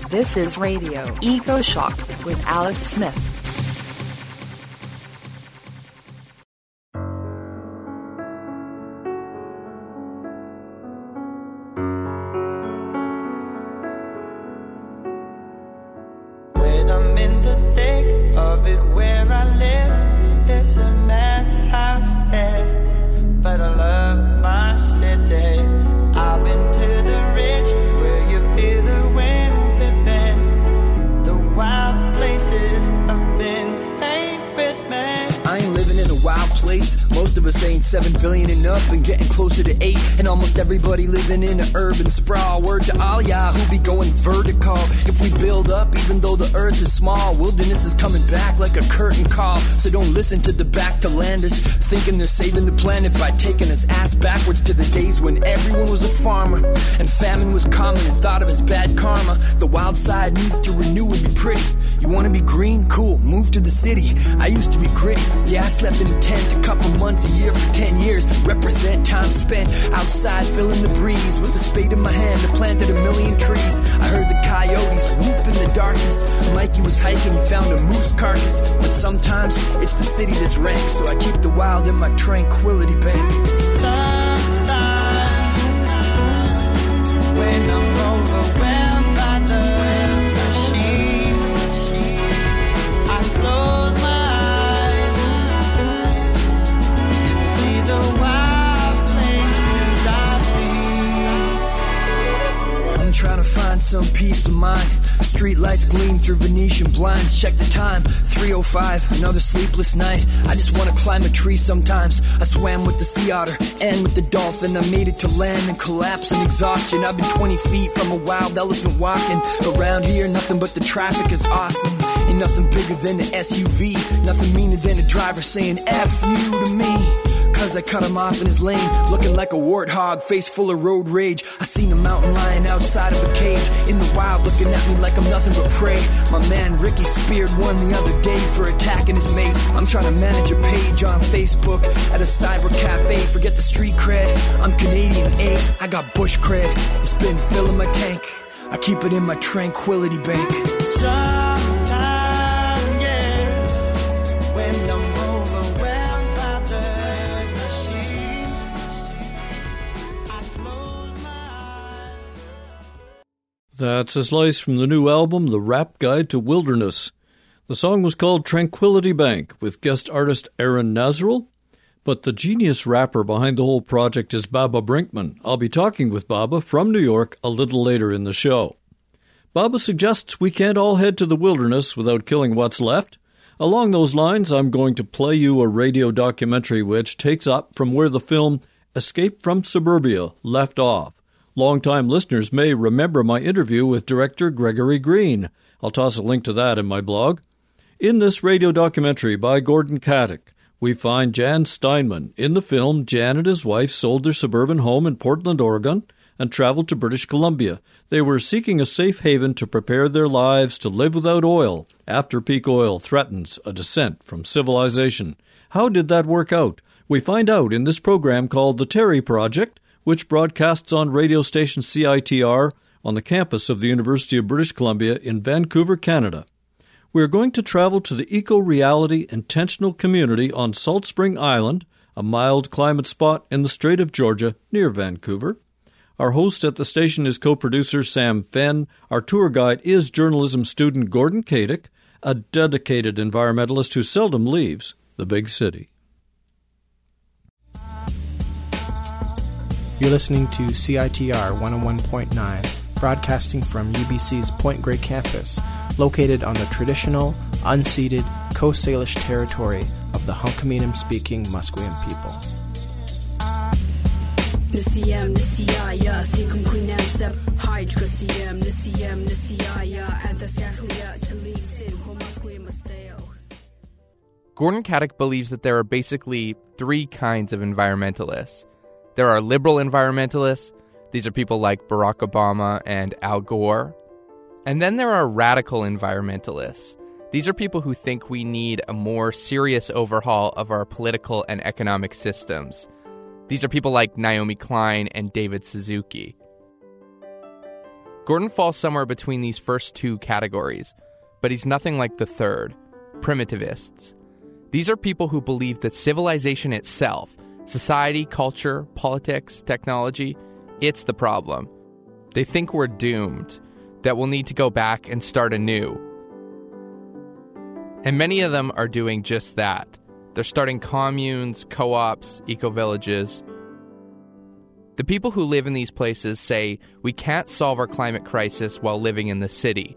This is Radio Eco Shock with Alex Smith. When I'm in the thick of it where I live, it's a madhouse, yeah. But I love my city. I've been to the ridge where you feel the wind whipping. The wild places I've been, stay with me. I ain't living in a wild place. Most of us ain't 7 billion and up and getting closer to 8. And almost everybody living in an urban sprawl. Word to all y'all who be going vertical. If we build up, even though the earth is small, wilderness is coming back like a curtain call. So don't listen to the back-to-landers thinking they're saving the planet by taking us ass backwards to the days when everyone was a farmer and famine was common and thought of as bad karma. The wild side needs to renew and be pretty. You wanna be green? Cool, move to the city. I used to be gritty. Yeah, I slept in a tent a couple months a year for 10 years. Represent time spent outside feeling the breeze. With the spade in my hand, I planted 1,000,000 trees. I heard the coyotes whoop in the darkness. Mikey was hiking, he found a moose carcass. But sometimes it's the city that's rank, so I keep the wild in my tranquility bank. Sometimes when I'm overwhelmed by the machine, I close my eyes and see the wild places I've been. I'm trying to find some peace of mind. Street lights gleam through Venetian blinds. Check the time, 3:05, another sleepless night. I just want to climb a tree sometimes. I swam with the sea otter and with the dolphin. I made it to land and collapse in exhaustion. I've been 20 feet from a wild elephant walking. Around here, nothing but the traffic is awesome. Ain't nothing bigger than an SUV. Nothing meaner than a driver saying F you to me. Cause I cut him off in his lane, looking like a warthog, face full of road rage. I seen a mountain lion outside of a cage, in the wild looking at me like I'm nothing but prey. My man Ricky speared one the other day for attacking his mate. I'm trying to manage a page on Facebook at a cyber cafe. Forget the street cred, I'm Canadian, I got bush cred. It's been filling my tank, I keep it in my tranquility bank. Sometimes, yeah, when I'm overwhelmed by the machine, I close my eyes. That's a slice from the new album, The Rap Guide to Wilderness. The song was called Tranquility Bank, with guest artist Aaron Nazarel. But the genius rapper behind the whole project is Baba Brinkman. I'll be talking with Baba from New York a little later in the show. Baba suggests we can't all head to the wilderness without killing what's left. Along those lines, I'm going to play you a radio documentary which takes up from where the film Escape from Suburbia left off. Longtime listeners may remember my interview with director Gregory Green. I'll toss a link to that in my blog. In this radio documentary by Gordon Katic, we find Jan Steinman. In the film, Jan and his wife sold their suburban home in Portland, Oregon, and traveled to British Columbia. They were seeking a safe haven to prepare their lives to live without oil after peak oil threatens a descent from civilization. How did that work out? We find out in this program called The Terry Project, which broadcasts on radio station CITR on the campus of the University of British Columbia in Vancouver, Canada. We're going to travel to the eco-reality intentional community on Salt Spring Island, a mild climate spot in the Strait of Georgia near Vancouver. Our host at the station is co-producer Sam Fenn. Our tour guide is journalism student Gordon Katic, a dedicated environmentalist who seldom leaves the big city. You're listening to CITR 101.9, broadcasting from UBC's Point Grey campus, located on the traditional, unceded Coast Salish territory of the Hunkaminam-speaking Musqueam people. Gordon Katic believes that there are basically three kinds of environmentalists. There are liberal environmentalists. These are people like Barack Obama and Al Gore. And then there are radical environmentalists. These are people who think we need a more serious overhaul of our political and economic systems. These are people like Naomi Klein and David Suzuki. Gordon falls somewhere between these first two categories, but he's nothing like the third, primitivists. These are people who believe that civilization itself, society, culture, politics, technology, it's the problem. They think we're doomed, that we'll need to go back and start anew. And many of them are doing just that. They're starting communes, co-ops, eco-villages. The people who live in these places say we can't solve our climate crisis while living in the city.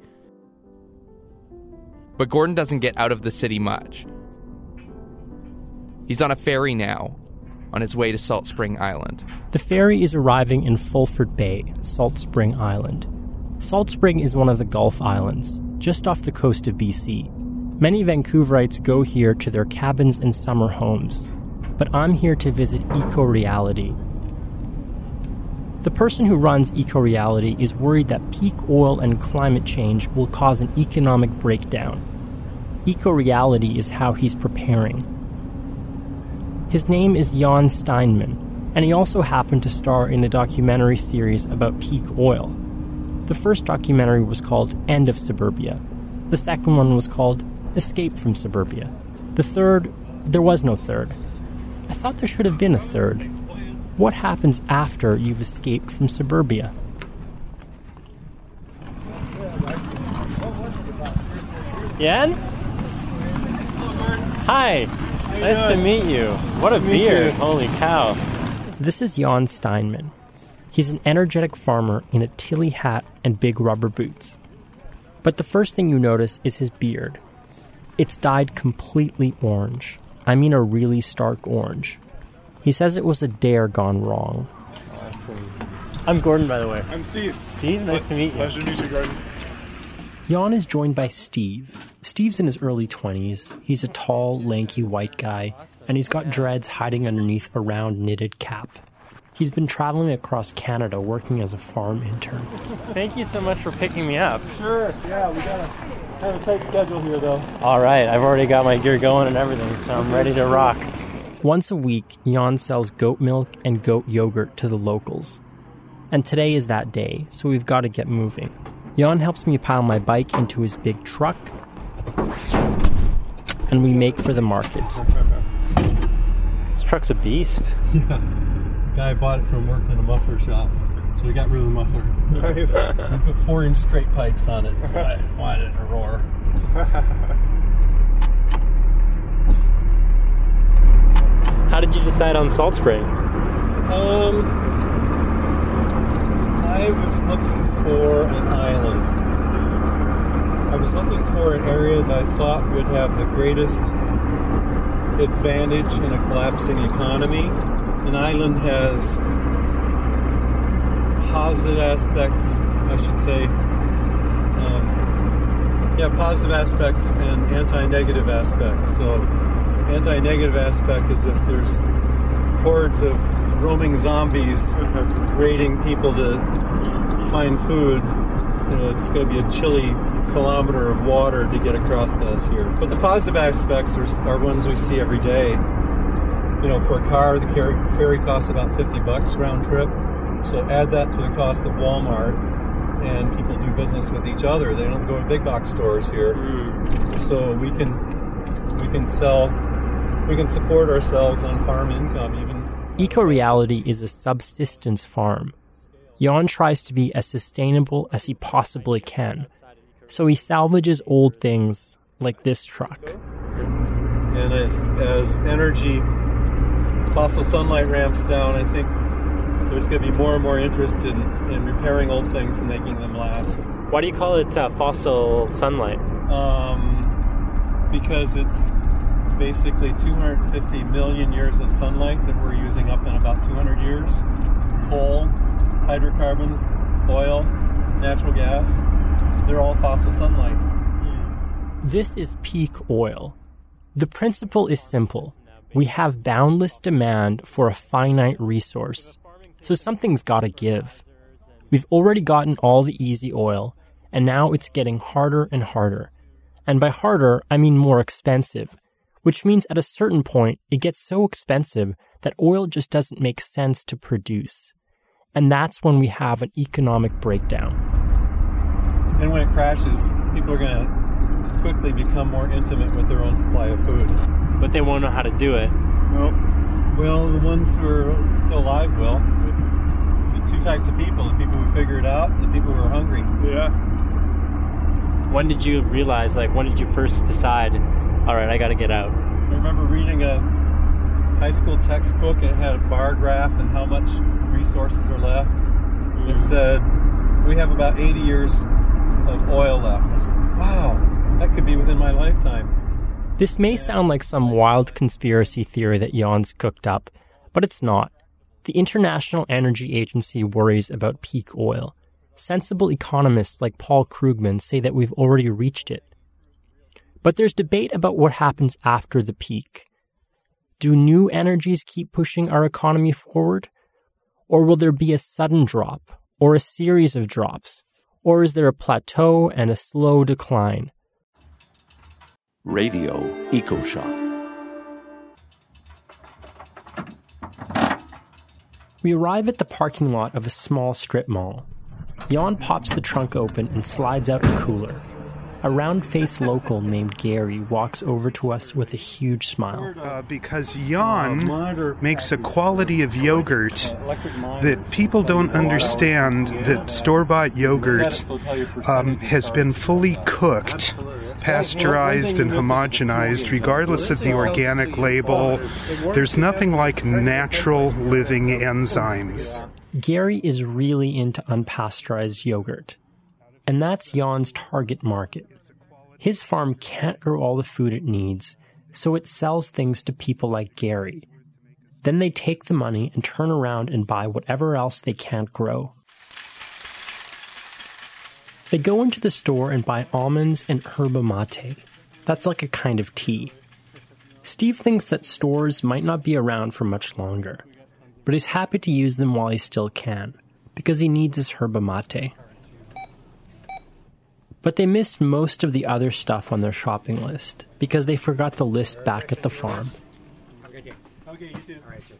But Gordon doesn't get out of the city much. He's on a ferry now, on his way to Salt Spring Island. The ferry is arriving in Fulford Bay, Salt Spring Island. Salt Spring is one of the Gulf Islands, just off the coast of BC. Many Vancouverites go here to their cabins and summer homes, but I'm here to visit Eco-Reality. The person who runs Eco-Reality is worried that peak oil and climate change will cause an economic breakdown. Eco-Reality is how he's preparing. His name is Jan Steinman, and he also happened to star in a documentary series about peak oil. The first documentary was called End of Suburbia. The second one was called Escape from Suburbia. The third, there was no third. I thought there should have been a third. What happens after you've escaped from suburbia? Jan? Hi. Nice to meet you. What a beard. Holy cow. This is Jan Steinman. He's an energetic farmer in a Tilly hat and big rubber boots. But the first thing you notice is his beard. It's dyed completely orange. I mean a really stark orange. He says it was a dare gone wrong. Awesome. I'm Gordon, by the way. I'm Steve. Steve, nice to meet you. Pleasure to meet you, Gordon. Jan is joined by Steve. Steve's in his early 20s. He's a tall, lanky white guy, and he's got dreads hiding underneath a round knitted cap. He's been traveling across Canada working as a farm intern. Thank you so much for picking me up. Sure, yeah, we got a tight schedule here, though. All right, I've already got my gear going and everything, so I'm ready to rock. Once a week, Jan sells goat milk and goat yogurt to the locals. And today is that day, so we've got to get moving. Jan helps me pile my bike into his big truck, and we make for the market. This truck's a beast. Yeah, the guy bought it from working in a muffler shop, so we got rid of the muffler. Nice. We put 4-inch straight pipes on it, so I wanted it to roar. How did you decide on Salt Spring? I was looking for an island. I was looking for an area that I thought would have the greatest advantage in a collapsing economy. An island has positive aspects, I should say. Positive aspects and anti-negative aspects. So, anti-negative aspect is if there's hordes of roaming zombies raiding people to find food, it's going to be a chilly kilometer of water to get across to us here. But the positive aspects are ones we see every day. For a car, the ferry costs about $50 round trip. So add that to the cost of Walmart, and people do business with each other. They don't go to big box stores here. So we can sell, we can support ourselves on farm income even. Eco-Reality is a subsistence farm. Jan tries to be as sustainable as he possibly can. So he salvages old things like this truck. And as energy, fossil sunlight ramps down, I think there's going to be more and more interest in repairing old things and making them last. Why do you call it fossil sunlight? Because it's basically 250 million years of sunlight that we're using up in about 200 years. Coal, hydrocarbons, oil, natural gas, they're all fossil sunlight. This is peak oil. The principle is simple. We have boundless demand for a finite resource, so something's got to give. We've already gotten all the easy oil, and now it's getting harder and harder. And by harder, I mean more expensive, which means at a certain point, it gets so expensive that oil just doesn't make sense to produce. And that's when we have an economic breakdown. when it crashes, people are going to quickly become more intimate with their own supply of food. But they won't know how to do it. Nope. Well, the ones who are still alive will. The two types of people, the people who figure it out and the people who are hungry. Yeah. When did you realize, when did you first decide, all right, I got to get out? I remember reading a high school textbook, and it had a bar graph and how much resources are left. It said, we have about 80 years of oil left. I said, wow, that could be within my lifetime. This may sound like some wild conspiracy theory that Jan's cooked up, but it's not. The International Energy Agency worries about peak oil. Sensible economists like Paul Krugman say that we've already reached it. But there's debate about what happens after the peak. Do new energies keep pushing our economy forward? Or will there be a sudden drop, or a series of drops? Or is there a plateau and a slow decline? Radio EcoShock. We arrive at the parking lot of a small strip mall. Jan pops the trunk open and slides out a cooler. A round-faced local named Gary walks over to us with a huge smile. Because Jan makes a quality of yogurt that people don't understand, that store-bought yogurt has been fully cooked, pasteurized and homogenized, regardless of the organic label. There's nothing like natural living enzymes. Gary is really into unpasteurized yogurt. And that's Jan's target market. His farm can't grow all the food it needs, so it sells things to people like Gary. Then they take the money and turn around and buy whatever else they can't grow. They go into the store and buy almonds and yerba mate. That's like a kind of tea. Steve thinks that stores might not be around for much longer, but he's happy to use them while he still can, because he needs his yerba mate. But they missed most of the other stuff on their shopping list because they forgot the list back at the farm. Okay, you too. All right,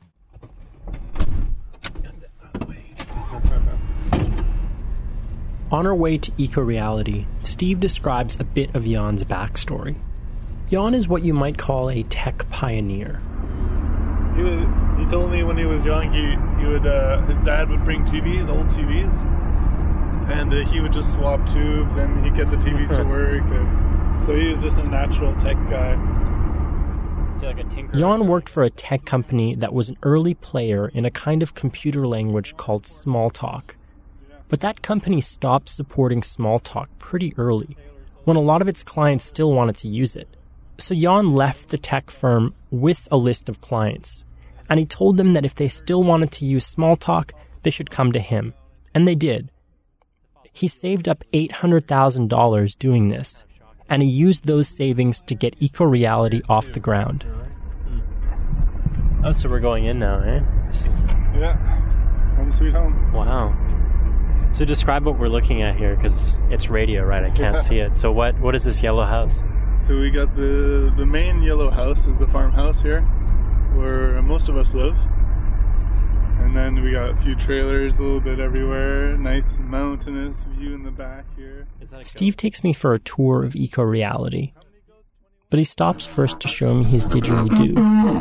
On our way to Eco-Reality, Steve describes a bit of Jan's backstory. Jan is what you might call a tech pioneer. He told me when he was young, he would his dad would bring TVs, old TVs, and he would just swap tubes and he'd get the TVs to work. And so he was just a natural tech guy. So like a tinker. Jan worked for a tech company that was an early player in a kind of computer language called Smalltalk. But that company stopped supporting Smalltalk pretty early, when a lot of its clients still wanted to use it. So Jan left the tech firm with a list of clients, and he told them that if they still wanted to use Smalltalk, they should come to him. And they did. He saved up $800,000 doing this, and he used those savings to get Eco-Reality off the ground. Oh, so we're going in now, eh? Yeah. Home sweet home. Wow. So describe what we're looking at here, because it's radio, right? I can't see it. So what is this yellow house? So we got the main yellow house is the farmhouse here, where most of us live. And then we got a few trailers a little bit everywhere. Nice mountainous view in the back here. Steve takes me for a tour of Eco-Reality. But he stops first to show me his didgeridoo.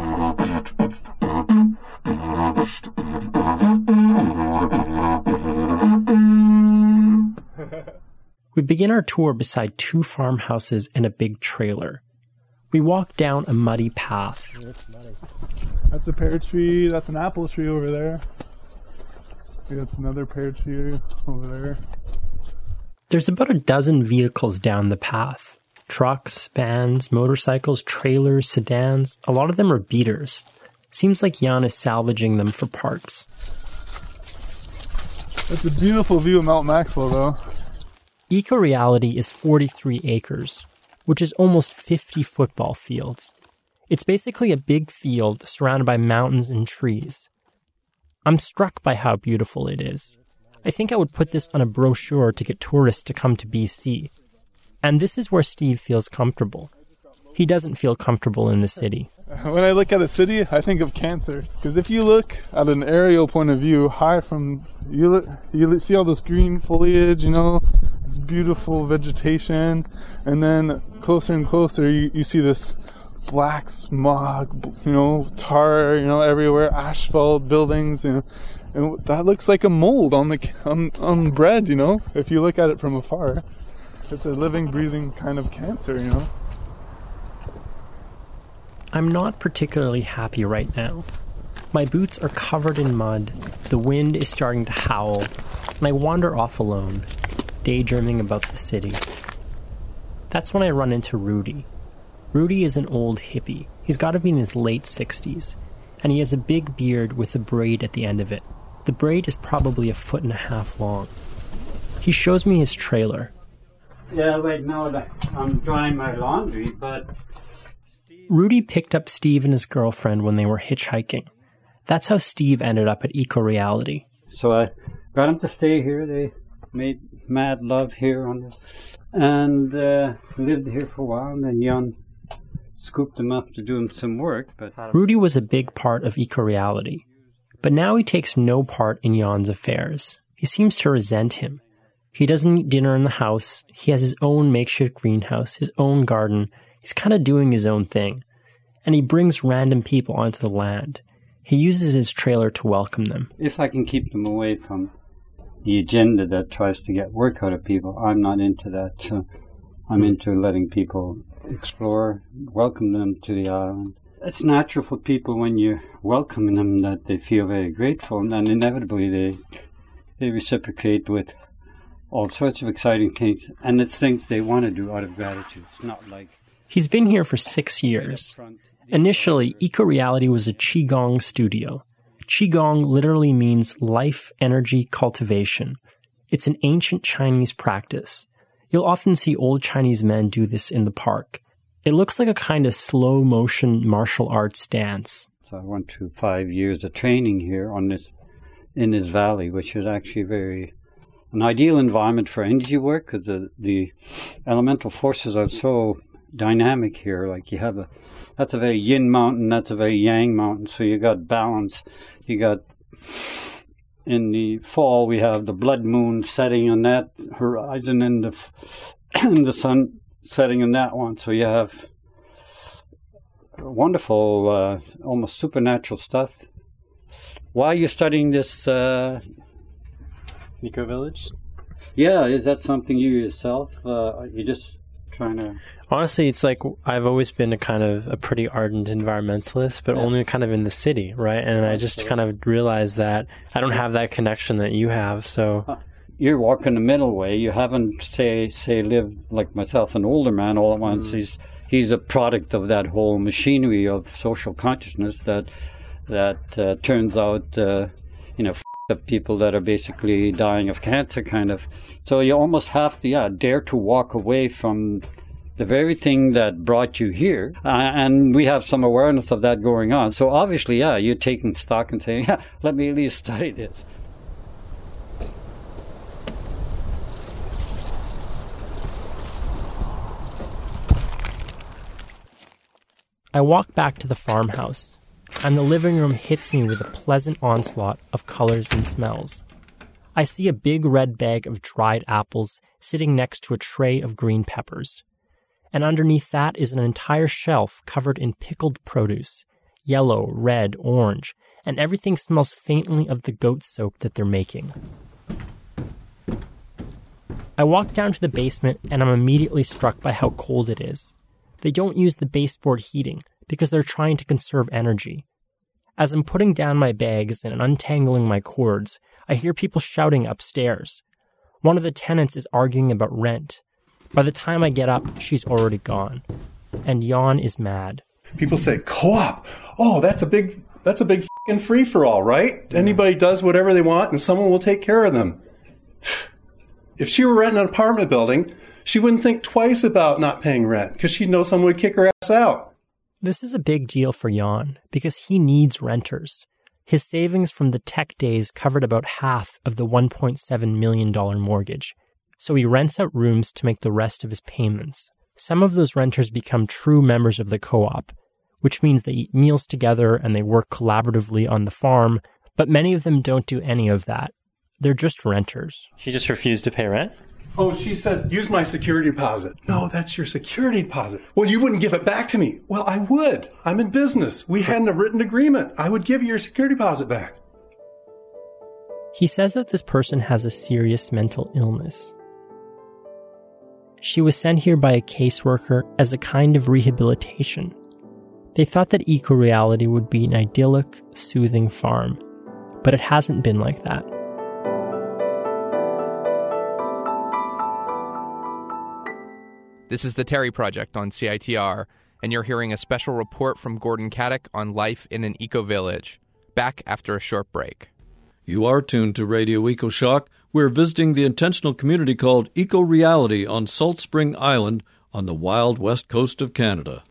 We begin our tour beside two farmhouses and a big trailer. We walk down a muddy path. That's a pear tree, that's an apple tree over there. That's another pear tree over there. There's about a dozen vehicles down the path. Trucks, vans, motorcycles, trailers, sedans. A lot of them are beaters. Seems like Jan is salvaging them for parts. That's a beautiful view of Mount Maxwell, though. Eco-Reality is 43 acres, which is almost 50 football fields. It's basically a big field surrounded by mountains and trees. I'm struck by how beautiful it is. I think I would put this on a brochure to get tourists to come to BC. And this is where Steve feels comfortable. He doesn't feel comfortable in the city. When I look at a city, I think of cancer. Because if you look at an aerial point of view, high from, you see all this green foliage, this beautiful vegetation, and then closer and closer you see this black smog, tar, everywhere, asphalt, buildings, and that looks like a mold on bread, if you look at it from afar. It's a living, breathing kind of cancer, I'm not particularly happy right now. My boots are covered in mud, the wind is starting to howl, and I wander off alone, daydreaming about the city. That's when I run into Rudy. Rudy is an old hippie. He's got to be in his late 60s, and he has a big beard with a braid at the end of it. The braid is probably 1.5 feet long. He shows me his trailer. Yeah, right now I'm drying my laundry, but... Rudy picked up Steve and his girlfriend when they were hitchhiking. That's how Steve ended up at Eco-Reality. So I got him to stay here. They made mad love here and lived here for a while, and then Jan scooped him up to do him some work. But Rudy was a big part of Eco-Reality, but now he takes no part in Jan's affairs. He seems to resent him. He doesn't eat dinner in the house. He has his own makeshift greenhouse, his own garden. He's kind of doing his own thing. And he brings random people onto the land. He uses his trailer to welcome them. If I can keep them away from the agenda that tries to get work out of people, I'm not into that. So I'm into letting people explore, welcome them to the island. It's natural for people when you welcome them that they feel very grateful, and inevitably they reciprocate with all sorts of exciting things, and it's things they want to do out of gratitude. It's not like... He's been here for 6 years. Initially, Eco-Reality was a Qigong studio. Qigong literally means life energy cultivation. It's an ancient Chinese practice. You'll often see old Chinese men do this in the park. It looks like a kind of slow-motion martial arts dance. So I went through 5 years of training here in this valley, which is actually an ideal environment for energy work, because the elemental forces are so dynamic here. Like that's a very yin mountain, that's a very yang mountain, so you got balance. You got, in the fall, we have the blood moon setting on that horizon and the sun setting on that one, so you have wonderful, almost supernatural stuff. Why are you studying this Eco-Village? Yeah, is that something you yourself, you just trying to... Honestly, it's like I've always been a pretty ardent environmentalist, but only kind of in the city, right? And I just kind of realized that I don't have that connection that you have, so... You're walking the middle way. You haven't, say lived, like myself, an older man all at once. He's a product of that whole machinery of social consciousness that turns out, of people that are basically dying of cancer, kind of. So you almost have to, dare to walk away from the very thing that brought you here. And we have some awareness of that going on. So obviously, you're taking stock and saying, let me at least study this. I walk back to the farmhouse, and the living room hits me with a pleasant onslaught of colors and smells. I see a big red bag of dried apples sitting next to a tray of green peppers. And underneath that is an entire shelf covered in pickled produce, yellow, red, orange, and everything smells faintly of the goat soap that they're making. I walk down to the basement, and I'm immediately struck by how cold it is. They don't use the baseboard heating because they're trying to conserve energy. As I'm putting down my bags and untangling my cords, I hear people shouting upstairs. One of the tenants is arguing about rent. By the time I get up, she's already gone. And Jan is mad. People say, co-op! Oh, that's a big f***ing free-for-all, right? Anybody does whatever they want and someone will take care of them. If she were renting an apartment building, she wouldn't think twice about not paying rent because she'd know someone would kick her ass out. This is a big deal for Jan because he needs renters. His savings from the tech days covered about half of the $1.7 million mortgage. So he rents out rooms to make the rest of his payments. Some of those renters become true members of the co-op, which means they eat meals together and they work collaboratively on the farm, but many of them don't do any of that. They're just renters. She just refused to pay rent? Oh, she said, use my security deposit. No, that's your security deposit. Well, you wouldn't give it back to me. Well, I would. I'm in business. We had a written agreement. I would give you your security deposit back. He says that this person has a serious mental illness. She was sent here by a caseworker as a kind of rehabilitation. They thought that eco-reality would be an idyllic, soothing farm, but it hasn't been like that. This is the Terry Project on CITR, and you're hearing a special report from Gordon Katic on life in an eco-village. Back after a short break. You are tuned to Radio EcoShock. We're visiting the intentional community called Eco-Reality on Salt Spring Island on the wild west coast of Canada.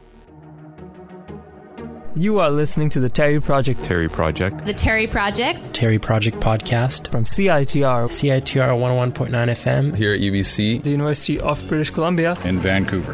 You are listening to the Terry Project. Terry Project. The Terry Project. Terry Project podcast From CITR. CITR 101.9 FM. Here at UBC. The University of British Columbia. In Vancouver.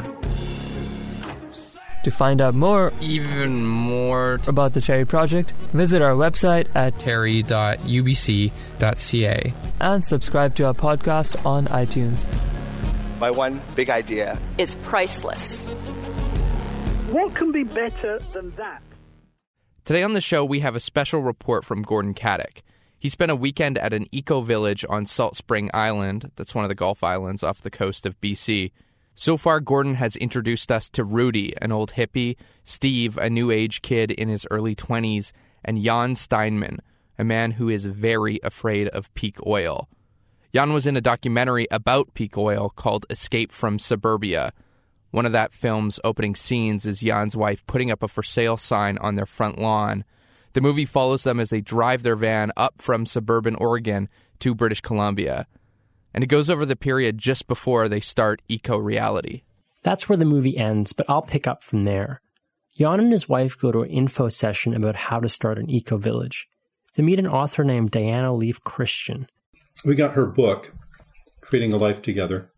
To find out more, even more about the Terry Project, visit our website at terry.ubc.ca and subscribe to our podcast on iTunes. My one big idea is priceless. What can be better than that? Today on the show, we have a special report from Gordon Katic. He spent a weekend at an eco-village on Salt Spring Island. That's one of the Gulf Islands off the coast of BC. So far, Gordon has introduced us to Rudy, an old hippie, Steve, a new age kid in his early 20s, and Jan Steinman, a man who is very afraid of peak oil. Jan was in a documentary about peak oil called Escape from Suburbia. One of that film's opening scenes is Jan's wife putting up a for sale sign on their front lawn. The movie follows them as they drive their van up from suburban Oregon to British Columbia. And it goes over the period just before they start eco-reality. That's where the movie ends, but I'll pick up from there. Jan and his wife go to an info session about how to start an eco-village. They meet an author named Diana Leaf Christian. We got her book, Creating a Life Together.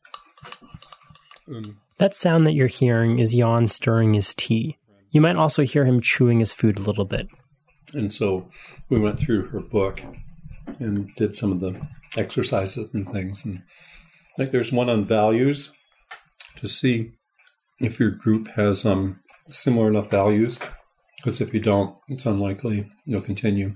That sound that you're hearing is Jan stirring his tea. You might also hear him chewing his food a little bit. And so we went through her book and did some of the exercises and things. And I think there's one on values to see if your group has similar enough values. Because if you don't, it's unlikely you'll continue.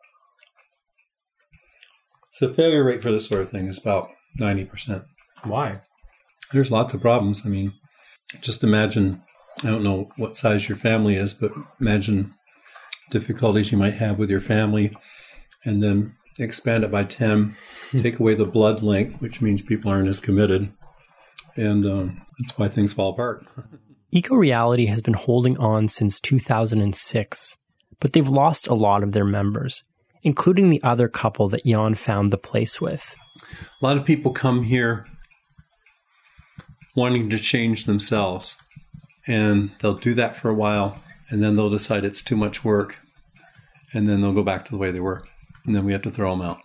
So the failure rate for this sort of thing is about 90%. Why? There's lots of problems. I mean, just imagine, I don't know what size your family is, but imagine difficulties you might have with your family and then expand it by 10, take away the blood link, which means people aren't as committed. And that's why things fall apart. Eco-reality has been holding on since 2006, but they've lost a lot of their members, including the other couple that Jan found the place with. A lot of people come here wanting to change themselves, and they'll do that for a while, and then they'll decide it's too much work, and then they'll go back to the way they were, and then we have to throw them out.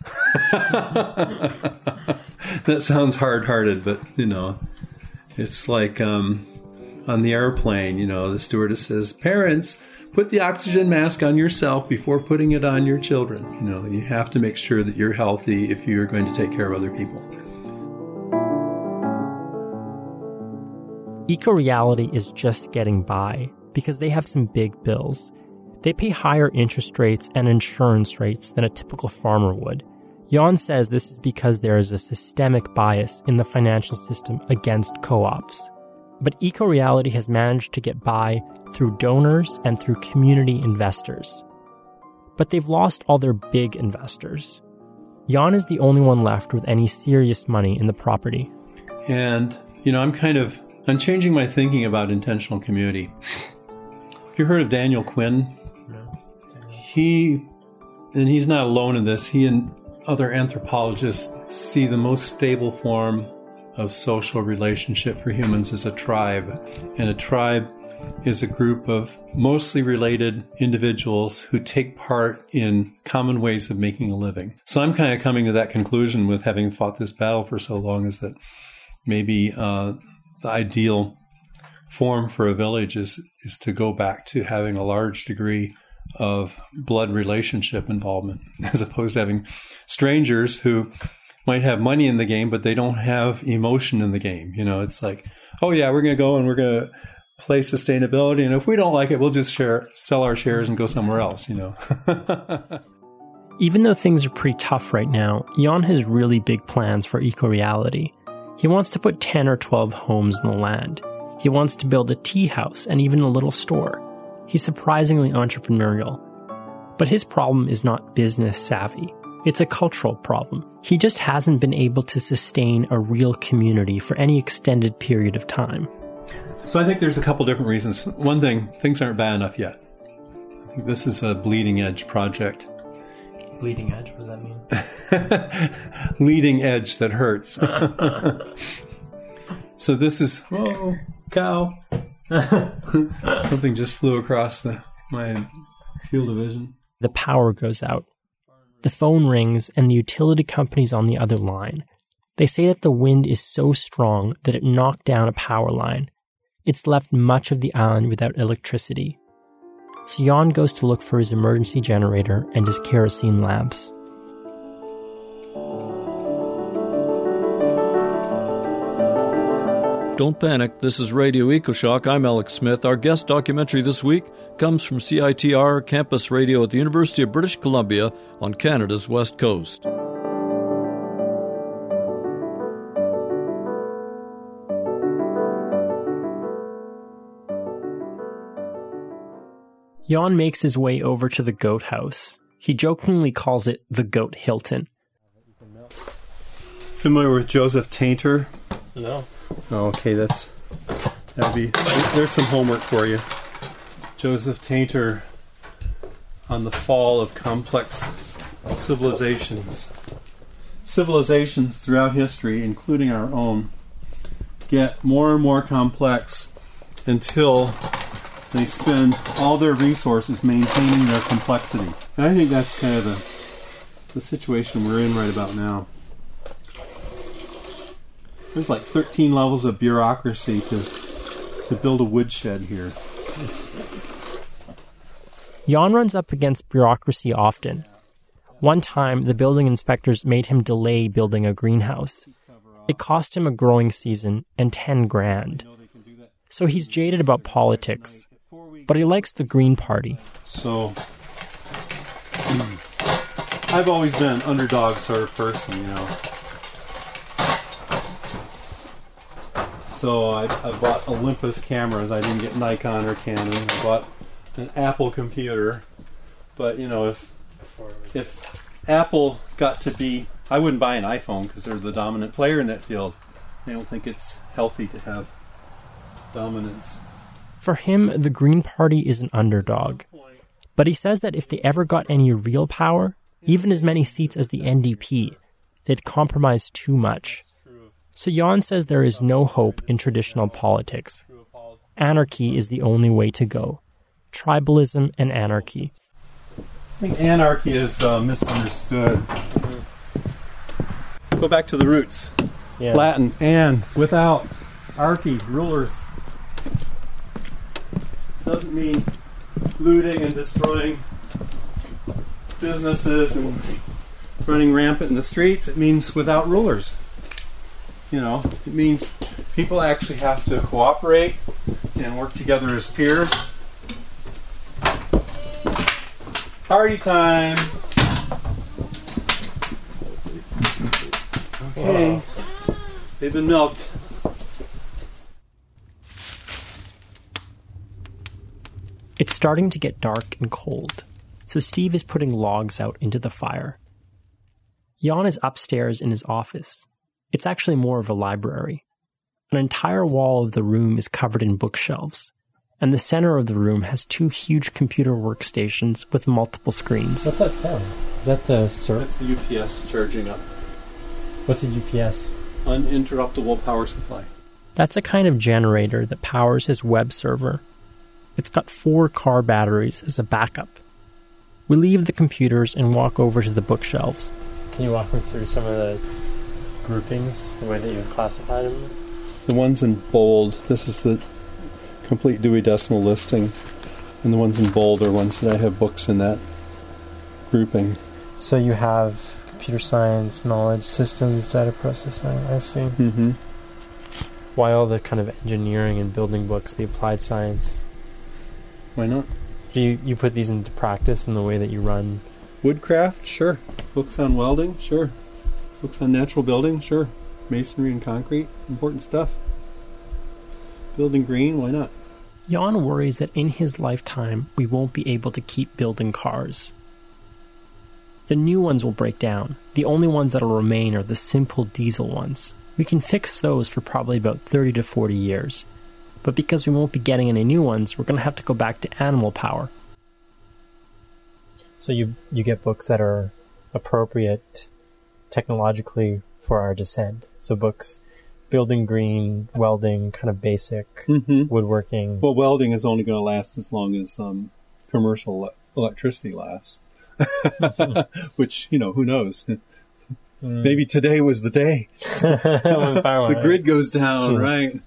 That sounds hard-hearted, but, it's like on the airplane, the stewardess says, parents, put the oxygen mask on yourself before putting it on your children. You have to make sure that you're healthy if you're going to take care of other people. Eco-reality is just getting by because they have some big bills. They pay higher interest rates and insurance rates than a typical farmer would. Jan says this is because there is a systemic bias in the financial system against co-ops. But Eco-reality has managed to get by through donors and through community investors. But they've lost all their big investors. Jan is the only one left with any serious money in the property. And, I'm changing my thinking about intentional community. Have you heard of Daniel Quinn? No. He's not alone in this, he and other anthropologists see the most stable form of social relationship for humans as a tribe. And a tribe is a group of mostly related individuals who take part in common ways of making a living. So I'm kind of coming to that conclusion with having fought this battle for so long, is that maybe the ideal form for a village is to go back to having a large degree of blood relationship involvement, as opposed to having strangers who might have money in the game, but they don't have emotion in the game. You know, it's like, oh yeah, we're going to go and we're going to play sustainability, and if we don't like it, we'll just sell our shares and go somewhere else, you know. Even though things are pretty tough right now, Jan has really big plans for eco-reality. He wants to put 10 or 12 homes in the land. He wants to build a tea house and even a little store. He's surprisingly entrepreneurial. But his problem is not business savvy. It's a cultural problem. He just hasn't been able to sustain a real community for any extended period of time. So I think there's a couple different reasons. One thing, things aren't bad enough yet. I think this is a bleeding edge project. Bleeding edge? What does that mean? Leading edge that hurts. So this is... Whoa, cow. Something just flew across my field of vision. The power goes out. The phone rings and the utility company's on the other line. They say that the wind is so strong that it knocked down a power line. It's left much of the island without electricity. So Jan goes to look for his emergency generator and his kerosene lamps. Don't panic, this is Radio EcoShock. I'm Alex Smith. Our guest documentary this week comes from CITR Campus Radio at the University of British Columbia on Canada's West Coast. Jan makes his way over to the Goat House. He jokingly calls it the Goat Hilton. Familiar with Joseph Tainter? No. Oh, okay, there's some homework for you. Joseph Tainter on the fall of complex civilizations. Civilizations throughout history, including our own, get more and more complex until they spend all their resources maintaining their complexity. And I think that's kind of the situation we're in right about now. There's like 13 levels of bureaucracy to build a woodshed here. Jan runs up against bureaucracy often. One time, the building inspectors made him delay building a greenhouse. It cost him a growing season and $10,000. So he's jaded about politics, but he likes the Green Party. So, I've always been an underdog sort of person, you know. So I bought Olympus cameras. I didn't get Nikon or Canon. I bought an Apple computer. But, you know, if Apple got to be... I wouldn't buy an iPhone because they're the dominant player in that field. I don't think it's healthy to have dominance. For him, the Green Party is an underdog. But he says that if they ever got any real power, even as many seats as the NDP, they'd compromise too much. So Jan says there is no hope in traditional politics. Anarchy is the only way to go. Tribalism and anarchy. I think anarchy is misunderstood. Go back to the roots. Yeah. Latin, an, without, archy, rulers. Doesn't mean looting and destroying businesses and running rampant in the streets. It means without rulers. You know, it means people actually have to cooperate and work together as peers. Party time! Okay, they've been milked. It's starting to get dark and cold, so Steve is putting logs out into the fire. Jan is upstairs in his office. It's actually more of a library. An entire wall of the room is covered in bookshelves, and the center of the room has two huge computer workstations with multiple screens. What's that sound? Is that the circuit? That's the UPS charging up. What's a UPS? Uninterruptible power supply. That's a kind of generator that powers his web server. It's got 4 car batteries as a backup. We leave the computers and walk over to the bookshelves. Can you walk me through some of the groupings, the way that you've classified them? The ones in bold, this is the complete Dewey Decimal listing, and the ones in bold are ones that I have books in that grouping. So you have computer science, knowledge systems, data processing. I see. Mm-hmm. Why all the kind of engineering and building books, the applied science? Why not? Do you put these into practice in the way that you run? Woodcraft, sure. Books on welding, sure. Books on natural building, sure. Masonry and concrete, important stuff. Building green, why not? Jan worries that in his lifetime, we won't be able to keep building cars. The new ones will break down. The only ones that'll remain are the simple diesel ones. We can fix those for probably about 30 to 40 years. But because we won't be getting any new ones, we're going to have to go back to animal power. So you get books that are appropriate technologically for our descent. So books, building green, welding, kind of basic, woodworking. Well, welding is only going to last as long as commercial electricity lasts. Which, who knows? Maybe today was the day. The grid goes down, right?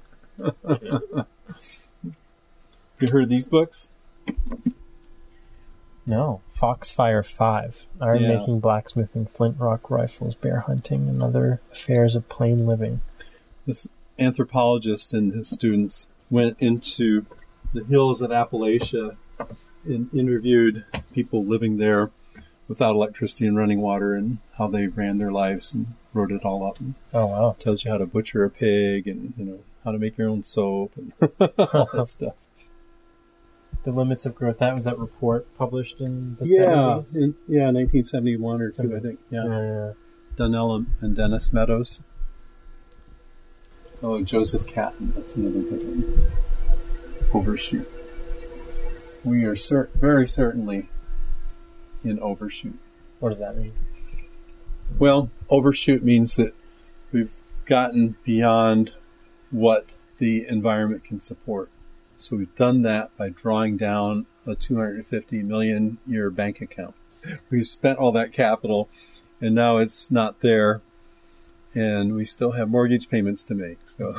You heard of these books? No. Foxfire 5. Iron making, blacksmithing, flint rock rifles, bear hunting, and other affairs of plain living. This anthropologist and his students went into the hills of Appalachia and interviewed people living there without electricity and running water and how they ran their lives and wrote it all up. And oh, wow. Tells you how to butcher a pig and, how to make your own soap and all that stuff. The Limits of Growth, that was that report published in the 70s? 1971 or 2, I think. Yeah. Donnell and Dennis Meadows. Oh, Joseph Catton, that's another good one. Overshoot. We are very certainly in overshoot. What does that mean? Well, overshoot means that we've gotten beyond what the environment can support. So we've done that by drawing down a 250 million year bank account. We've spent all that capital and now it's not there and we still have mortgage payments to make. So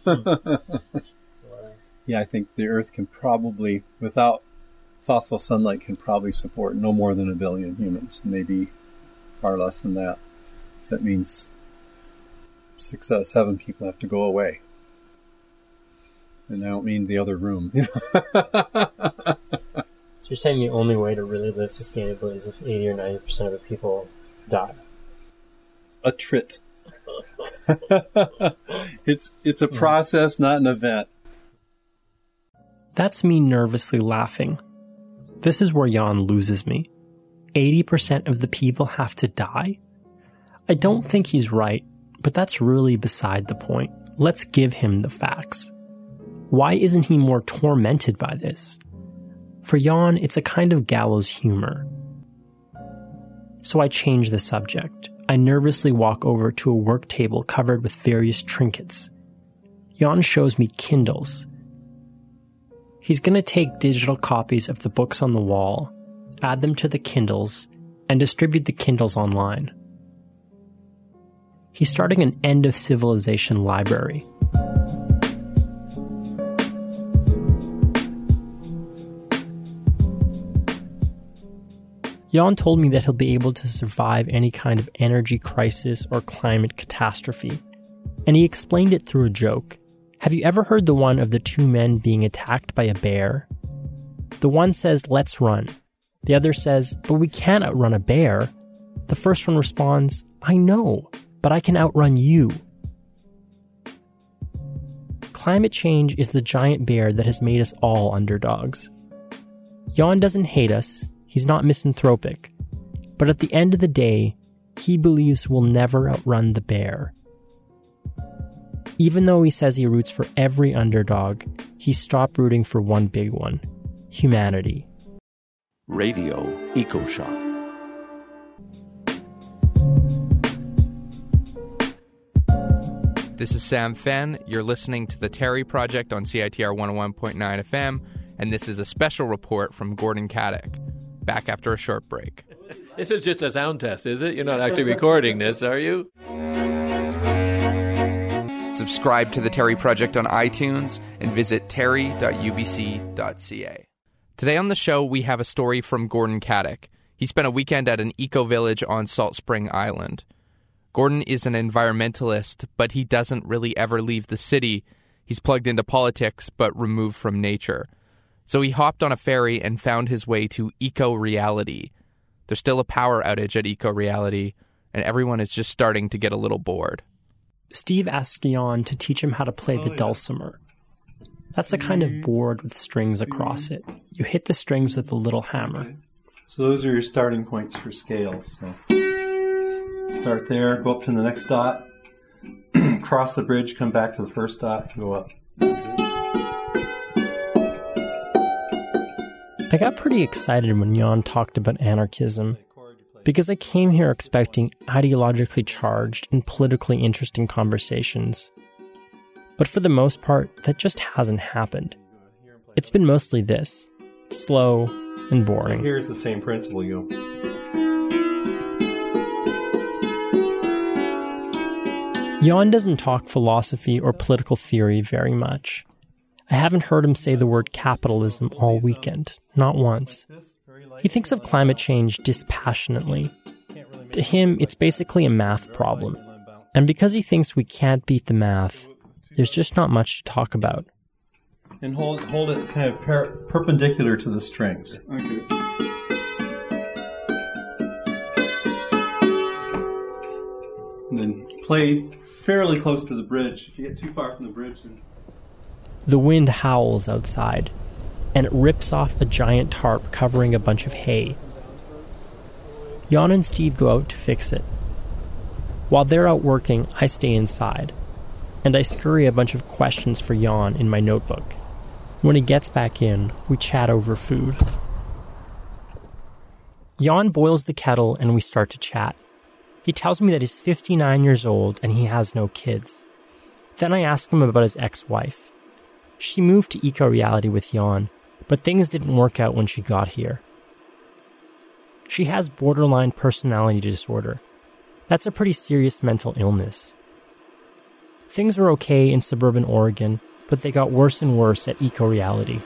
I think the Earth can probably, without fossil sunlight, can probably support no more than 1 billion humans, maybe far less than that. So that means 6 out of 7 people have to go away. And I don't mean the other room. So you're saying the only way to really live sustainably is if 80 or 90% of the people die? A trit. It's a process, not an event. That's me nervously laughing. This is where Jan loses me. 80% of the people have to die? I don't think he's right, but that's really beside the point. Let's give him the facts. Why isn't he more tormented by this? For Jan, it's a kind of gallows humor. So I change the subject. I nervously walk over to a work table covered with various trinkets. Jan shows me Kindles. He's going to take digital copies of the books on the wall, add them to the Kindles, and distribute the Kindles online. He's starting an end of civilization library. Jan told me that he'll be able to survive any kind of energy crisis or climate catastrophe, and he explained it through a joke. Have you ever heard the one of the 2 men being attacked by a bear? The one says, "Let's run." The other says, "But we can't outrun a bear." The first one responds, "I know, but I can outrun you." Climate change is the giant bear that has made us all underdogs. Jan doesn't hate us. He's not misanthropic. But at the end of the day, he believes we'll never outrun the bear. Even though he says he roots for every underdog, he stopped rooting for one big one: humanity. Radio EcoShock. This is Sam Fenn. You're listening to The Terry Project on CITR 101.9 FM, and this is a special report from Gordon Caddick. Back after a short break. This is just a sound test, is it? You're not actually recording this, are you? Subscribe to The Terry Project on iTunes and visit terry.ubc.ca. Today on the show, we have a story from Gordon Caddick. He spent a weekend at an eco-village on Salt Spring Island. Gordon is an environmentalist, but he doesn't really ever leave the city. He's plugged into politics, but removed from nature. So he hopped on a ferry and found his way to Eco-Reality. There's still a power outage at Eco-Reality, and everyone is just starting to get a little bored. Steve asks Jan to teach him how to play the dulcimer. That's a kind of board with strings across it. You hit the strings with a little hammer. So those are your starting points for scales. So start there, go up to the next dot, cross the bridge, come back to the first dot, go up. I got pretty excited when Jan talked about anarchism, because I came here expecting ideologically charged and politically interesting conversations. But for the most part, that just hasn't happened. It's been mostly this, slow and boring. So here's the same principle, Jan doesn't talk philosophy or political theory very much. I haven't heard him say the word capitalism all weekend, not once. He thinks of climate change dispassionately. To him, it's basically a math problem. And because he thinks we can't beat the math, there's just not much to talk about. And hold it kind of perpendicular to the strings. Okay. And then play fairly close to the bridge. If you get too far from the bridge, then... The wind howls outside, and it rips off a giant tarp covering a bunch of hay. Jan and Steve go out to fix it. While they're out working, I stay inside, and I scurry a bunch of questions for Jan in my notebook. When he gets back in, we chat over food. Jan boils the kettle and we start to chat. He tells me that he's 59 years old and he has no kids. Then I ask him about his ex-wife. She moved to Eco-Reality with Jan, but things didn't work out when she got here. She has borderline personality disorder. That's a pretty serious mental illness. Things were okay in suburban Oregon, but they got worse and worse at Eco-Reality.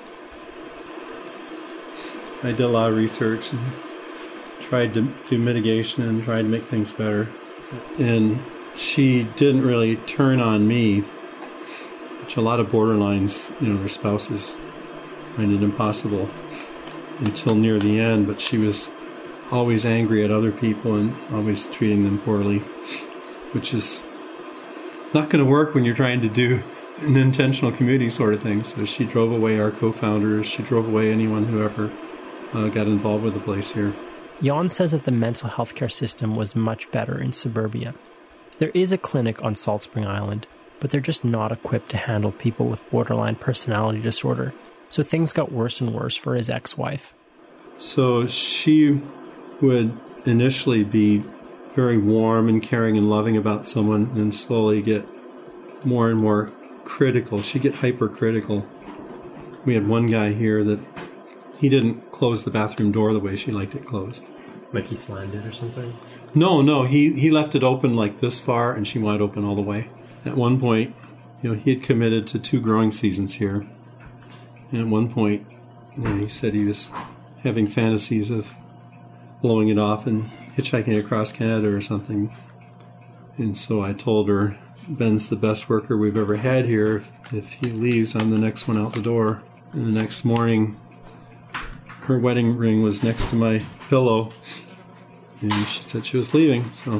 I did a lot of research and tried to do mitigation and tried to make things better. And she didn't really turn on me, which a lot of borderlines, their spouses find it impossible until near the end. But she was always angry at other people and always treating them poorly, which is not going to work when you're trying to do an intentional community sort of thing. So she drove away our co-founders. She drove away anyone who ever got involved with the place here. Jan says that the mental health care system was much better in suburbia. There is a clinic on Salt Spring Island, but they're just not equipped to handle people with borderline personality disorder. So things got worse and worse for his ex-wife. So she would initially be very warm and caring and loving about someone and slowly get more and more critical. She'd get hypercritical. We had one guy here that he didn't close the bathroom door the way she liked it closed. Like he slammed it or something? No, he left it open like this far and she wanted it open all the way. At one point, he had committed to 2 growing seasons here. And at one point, he said he was having fantasies of blowing it off and hitchhiking across Canada or something. And so I told her, Ben's the best worker we've ever had here. If he leaves, I'm the next one out the door. And the next morning, her wedding ring was next to my pillow. And she said she was leaving, so...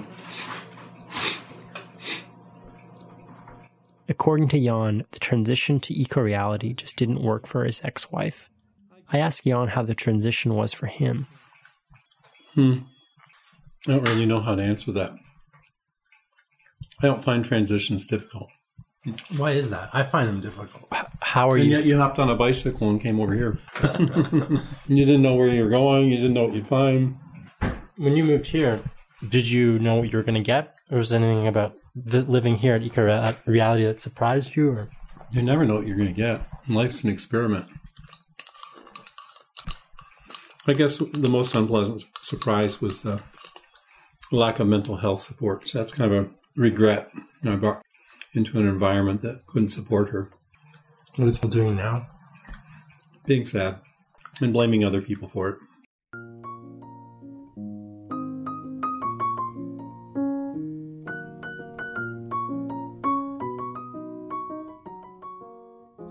According to Jan, the transition to Eco-Reality just didn't work for his ex-wife. I asked Jan how the transition was for him. I don't really know how to answer that. I don't find transitions difficult. Why is that? I find them difficult. How are and you? Yet you hopped on a bicycle and came over here. You didn't know where you were going. You didn't know what you'd find. When you moved here, did you know what you were going to get? Or was there anything about living here at Eco-Reality that surprised you? Or? You never know what you're going to get. Life's an experiment. I guess the most unpleasant surprise was the lack of mental health support. So that's kind of a regret. I brought into an environment that couldn't support her. What is Phil doing now? Being sad and blaming other people for it.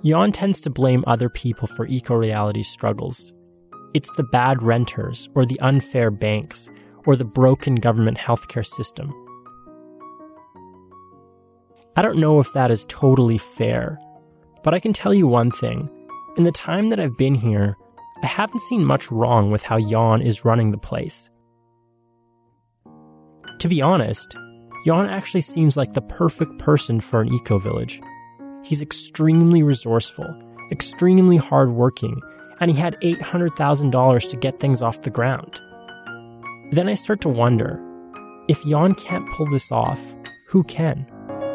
Jan tends to blame other people for eco-reality's struggles. It's the bad renters, or the unfair banks, or the broken government healthcare system. I don't know if that is totally fair, but I can tell you one thing. In the time that I've been here, I haven't seen much wrong with how Jan is running the place. To be honest, Jan actually seems like the perfect person for an eco-village. He's extremely resourceful, extremely hardworking, and he had $800,000 to get things off the ground. Then I start to wonder, if Jan can't pull this off, who can?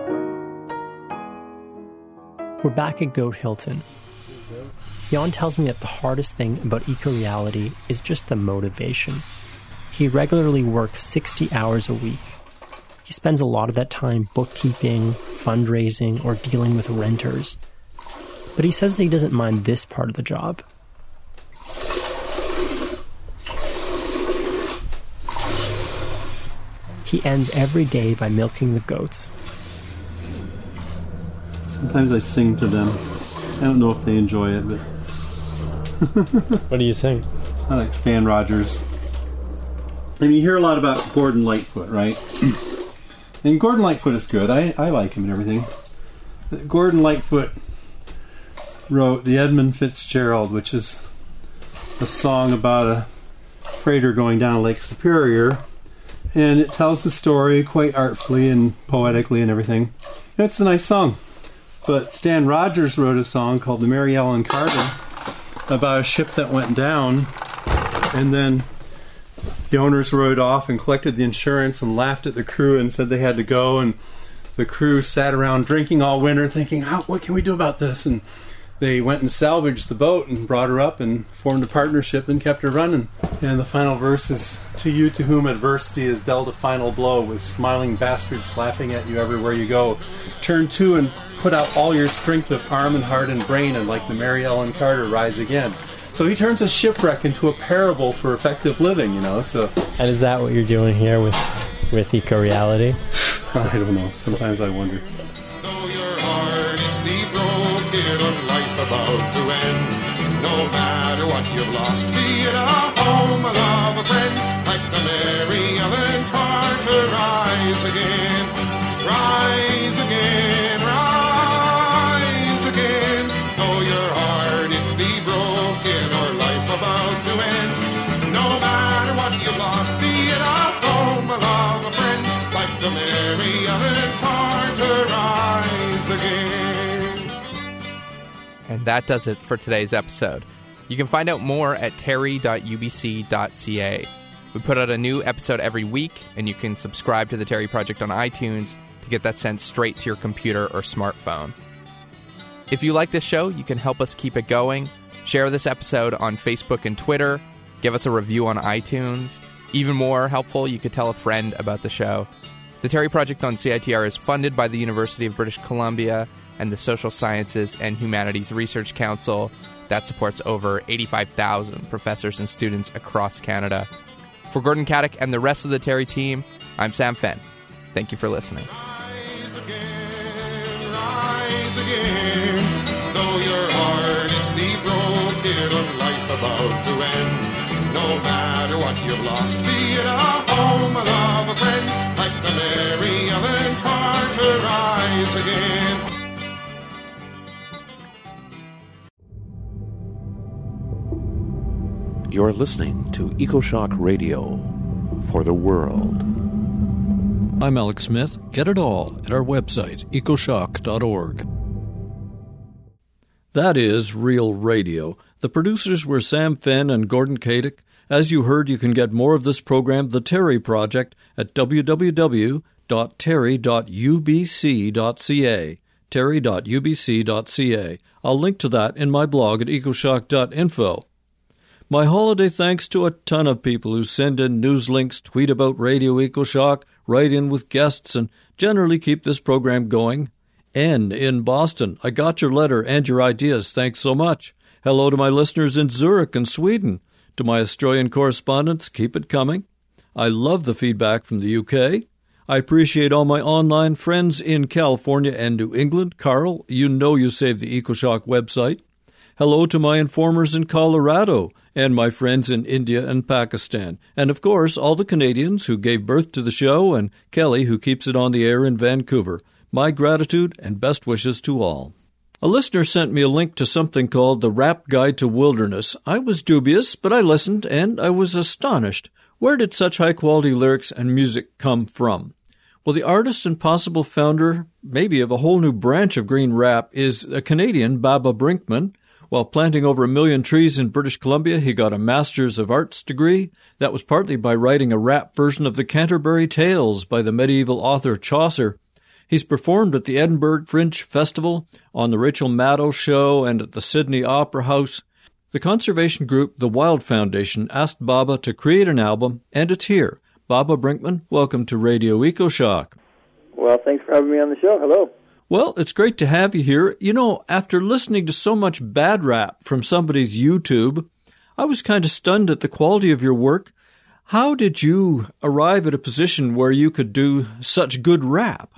We're back at Goat Hilton. Jan tells me that the hardest thing about eco-reality is just the motivation. He regularly works 60 hours a week. He spends a lot of that time bookkeeping, fundraising, or dealing with renters. But he says that he doesn't mind this part of the job. He ends every day by milking the goats. Sometimes I sing to them. I don't know if they enjoy it, but... What do you sing? I like Stan Rogers. And you hear a lot about Gordon Lightfoot, right? And Gordon Lightfoot is good. I like him and everything. Gordon Lightfoot wrote the Edmund Fitzgerald, which is a song about a freighter going down Lake Superior. And it tells the story quite artfully and poetically and everything. And it's a nice song. But Stan Rogers wrote a song called The Mary Ellen Carter about a ship that went down, and then the owners rode off and collected the insurance and laughed at the crew and said they had to go, and the crew sat around drinking all winter thinking, what can we do about this? And they went and salvaged the boat and brought her up and formed a partnership and kept her running. And the final verse is, to you to whom adversity has dealt a final blow, with smiling bastards laughing at you everywhere you go, turn to and put out all your strength of arm and heart and brain, and like the Mary Ellen Carter, rise again. So he turns a shipwreck into a parable for effective living, you know. So, and is that what you're doing here with eco-reality? I don't know. Sometimes I wonder. Though your heart be broken on life about to end, no matter what you've lost, be it a home, a love, a friend, like the Mary Ellen Carter, rise again, rise again, rise again. Though your heart it be broken or life about to end, no matter what you've lost, be it a home, a love, a friend, like the Mary Ellen Carter, rise again. And that does it for today's episode. You can find out more at terry.ubc.ca. We put out a new episode every week, and you can subscribe to the Terry Project on iTunes to get that sent straight to your computer or smartphone. If you like this show, you can help us keep it going. Share this episode on Facebook and Twitter. Give us a review on iTunes. Even more helpful, you could tell a friend about the show. The Terry Project on CITR is funded by the University of British Columbia and the Social Sciences and Humanities Research Council. That supports over 85,000 professors and students across Canada. For Gordon Caddick and the rest of the Terry team, I'm Sam Fenn. Thank you for listening. Rise again, though your heart be broken on life about to end. No matter what you've lost, be it a home, a love, a friend, like the Mary Ellen Carter, rise again. You're listening to EcoShock Radio for the world. I'm Alex Smith. Get it all at our website, ecoshock.org. That is Real Radio. The producers were Sam Fenn and Gordon Caddick. As you heard, you can get more of this program, The Terry Project, at www.terry.ubc.ca, terry.ubc.ca. I'll link to that in my blog at ecoshock.info. My holiday thanks to a ton of people who send in news links, tweet about Radio EcoShock, write in with guests, and generally keep this program going. N in Boston, I got your letter and your ideas. Thanks so much. Hello to my listeners in Zurich and Sweden. To my Australian correspondents, keep it coming. I love the feedback from the UK. I appreciate all my online friends in California and New England. Carl, you know you saved the EcoShock website. Hello to my informers in Colorado and my friends in India and Pakistan. And, of course, all the Canadians who gave birth to the show and Kelly, who keeps it on the air in Vancouver. My gratitude and best wishes to all. A listener sent me a link to something called The Rap Guide to Wilderness. I was dubious, but I listened, and I was astonished. Where did such high-quality lyrics and music come from? Well, the artist and possible founder, maybe of a whole new branch of green rap, is a Canadian, Baba Brinkman. While planting over 1 million trees in British Columbia, he got a Master's of Arts degree. That was partly by writing a rap version of the Canterbury Tales by the medieval author Chaucer. He's performed at the Edinburgh Fringe Festival, on the Rachel Maddow Show, and at the Sydney Opera House. The conservation group, the Wild Foundation, asked Baba to create an album, and it's here. Baba Brinkman, welcome to Radio EcoShock. Well, thanks for having me on the show. Hello. Well, it's great to have you here. You know, after listening to so much bad rap from somebody's YouTube, I was kind of stunned at the quality of your work. How did you arrive at a position where you could do such good rap?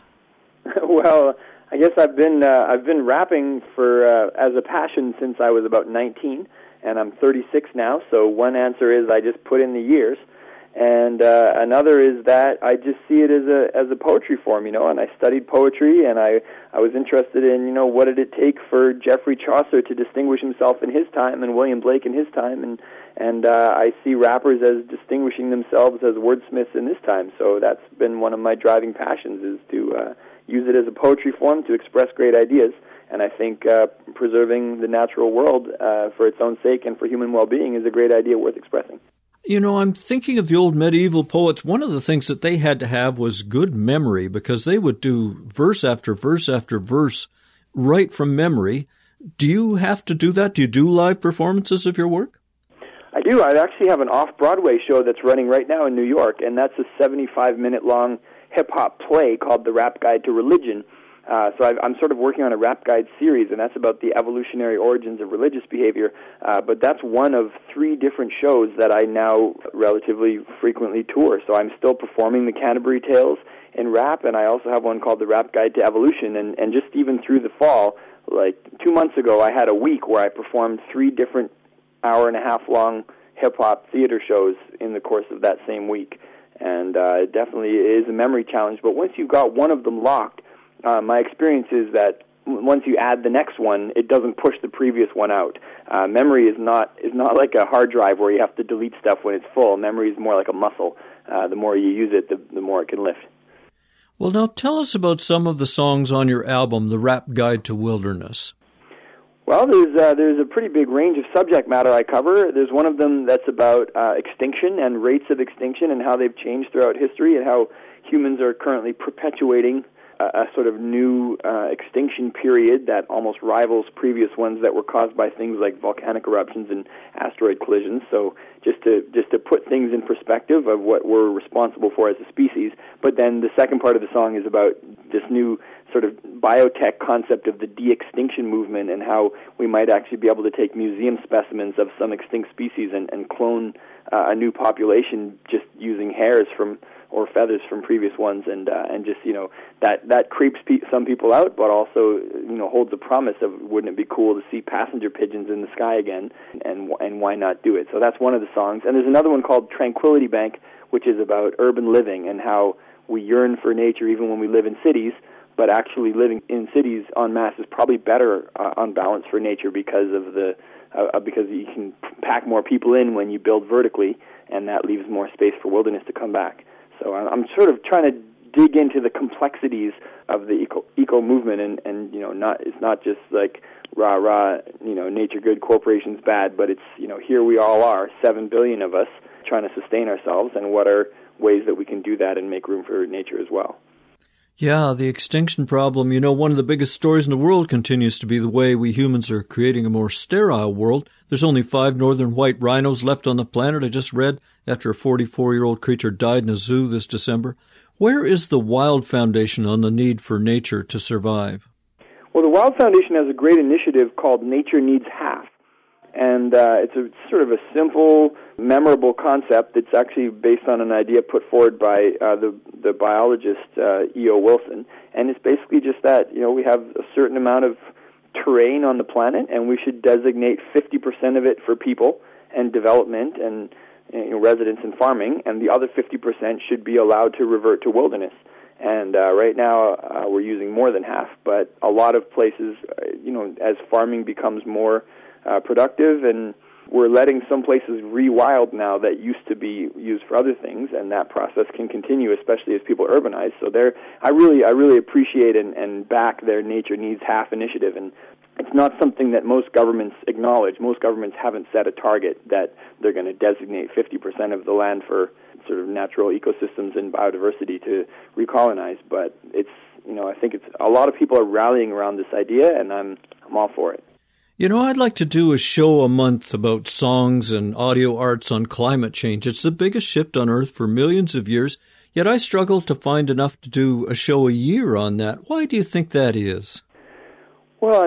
Well, I guess I've been rapping for as a passion since I was about 19, and I'm 36 now. So one answer is I just put in the years. And another is that I just see it as a poetry form, and I studied poetry, and I was interested in, what did it take for Geoffrey Chaucer to distinguish himself in his time and William Blake in his time, and I see rappers as distinguishing themselves as wordsmiths in this time. So that's been one of my driving passions, is to use it as a poetry form to express great ideas. And I think preserving the natural world for its own sake and for human well-being is a great idea worth expressing. I'm thinking of the old medieval poets. One of the things that they had to have was good memory, because they would do verse after verse after verse right from memory. Do you have to do that? Do you do live performances of your work? I do. I actually have an off-Broadway show that's running right now in New York, and that's a 75-minute-long hip-hop play called The Rap Guide to Religion. So I'm sort of working on a rap guide series, and that's about the evolutionary origins of religious behavior. But that's one of 3 different shows that I now relatively frequently tour. So I'm still performing the Canterbury Tales in rap, and I also have one called The Rap Guide to Evolution. And just even through the fall, like 2 months ago, I had a week where I performed 3 different hour-and-a-half-long hip-hop theater shows in the course of that same week. And it definitely is a memory challenge. But once you've got one of them locked, my experience is that once you add the next one, it doesn't push the previous one out. Memory is not like a hard drive where you have to delete stuff when it's full. Memory is more like a muscle. The more you use it, the more it can lift. Well, now tell us about some of the songs on your album, The Rap Guide to Wilderness. Well, there's a pretty big range of subject matter I cover. There's one of them that's about extinction and rates of extinction and how they've changed throughout history, and how humans are currently perpetuating a sort of new extinction period that almost rivals previous ones that were caused by things like volcanic eruptions and asteroid collisions. So just to put things in perspective of what we're responsible for as a species. But then the second part of the song is about this new sort of biotech concept of the de-extinction movement, and how we might actually be able to take museum specimens of some extinct species and clone a new population just using hairs or feathers from previous ones, and just that creeps some people out, but also holds a promise of, wouldn't it be cool to see passenger pigeons in the sky again, and why not do it? So that's one of the songs. And there's another one called Tranquility Bank, which is about urban living and how we yearn for nature even when we live in cities, but actually living in cities en masse is probably better on balance for nature because you can pack more people in when you build vertically, and that leaves more space for wilderness to come back. So I'm sort of trying to dig into the complexities of the eco movement, and it's not just like rah nature good, corporations bad, but it's here we all are, 7 billion of us trying to sustain ourselves, and what are ways that we can do that and make room for nature as well. Yeah, the extinction problem. One of the biggest stories in the world continues to be the way we humans are creating a more sterile world. There's only 5 northern white rhinos left on the planet, I just read, after a 44-year-old creature died in a zoo this December. Where is the Wild Foundation on the need for nature to survive? Well, the Wild Foundation has a great initiative called Nature Needs Half. And it's a sort of a simple, memorable concept that's actually based on an idea put forward by the biologist E.O. Wilson. And it's basically just that, we have a certain amount of terrain on the planet, and we should designate 50% of it for people and development and residence and farming, and the other 50% should be allowed to revert to wilderness. And right now we're using more than half, but a lot of places, as farming becomes more productive, and we're letting some places rewild now that used to be used for other things, and that process can continue, especially as people urbanize. So I really appreciate and back their Nature Needs Half initiative, and it's not something that most governments acknowledge. Most governments haven't set a target that they're going to designate 50% of the land for sort of natural ecosystems and biodiversity to recolonize, but it's, I think it's a lot of people are rallying around this idea, and I'm all for it. I'd like to do a show a month about songs and audio arts on climate change. It's the biggest shift on Earth for millions of years, yet I struggle to find enough to do a show a year on that. Why do you think that is? Well,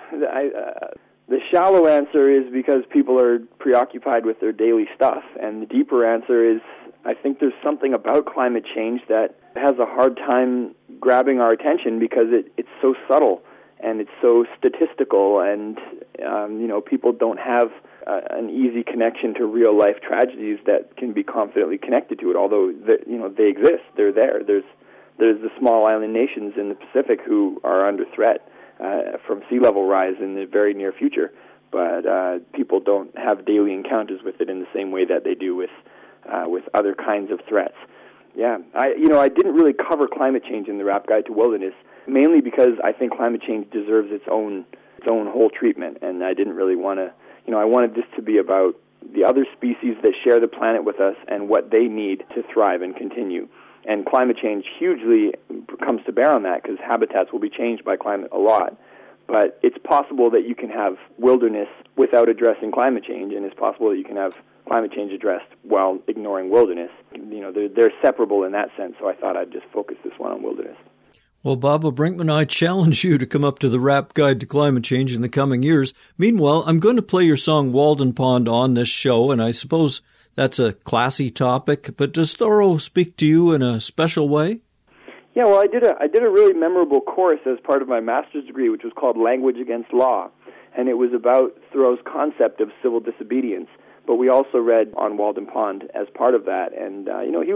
the shallow answer is because people are preoccupied with their daily stuff, and the deeper answer is I think there's something about climate change that has a hard time grabbing our attention because it's so subtle. And it's so statistical, and people don't have an easy connection to real life tragedies that can be confidently connected to it. Although they exist, they're there. There's the small island nations in the Pacific who are under threat from sea level rise in the very near future, but people don't have daily encounters with it in the same way that they do with other kinds of threats. Yeah, I didn't really cover climate change in the Rap Guide to Wilderness, mainly because I think climate change deserves its own whole treatment, and I didn't really want to, I wanted this to be about the other species that share the planet with us and what they need to thrive and continue. And climate change hugely comes to bear on that because habitats will be changed by climate a lot. But it's possible that you can have wilderness without addressing climate change, and it's possible that you can have climate change addressed while ignoring wilderness. They're separable in that sense, so I thought I'd just focus this one on wilderness. Well, Baba Brinkman, I challenge you to come up to the Rap Guide to Climate Change in the coming years. Meanwhile, I'm going to play your song Walden Pond on this show, and I suppose that's a classy topic, but does Thoreau speak to you in a special way? Yeah, well, I did a really memorable course as part of my master's degree, which was called Language Against Law, and it was about Thoreau's concept of civil disobedience. But we also read on Walden Pond as part of that, and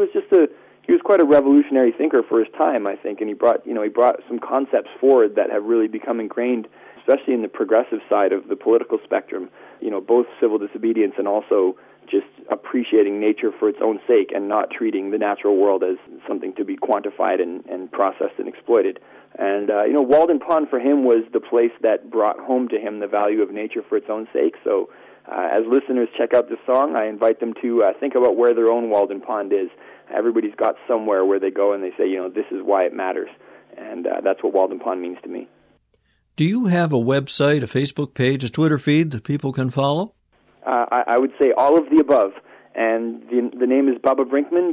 he was quite a revolutionary thinker for his time, I think, and he brought some concepts forward that have really become ingrained, especially in the progressive side of the political spectrum. Both civil disobedience and also just appreciating nature for its own sake and not treating the natural world as something to be quantified and processed and exploited. And Walden Pond for him was the place that brought home to him the value of nature for its own sake. So as listeners check out this song, I invite them to think about where their own Walden Pond is. Everybody's got somewhere where they go and they say, this is why it matters. And that's what Walden Pond means to me. Do you have a website, a Facebook page, a Twitter feed that people can follow? I would say all of the above. And the name is Baba Brinkman,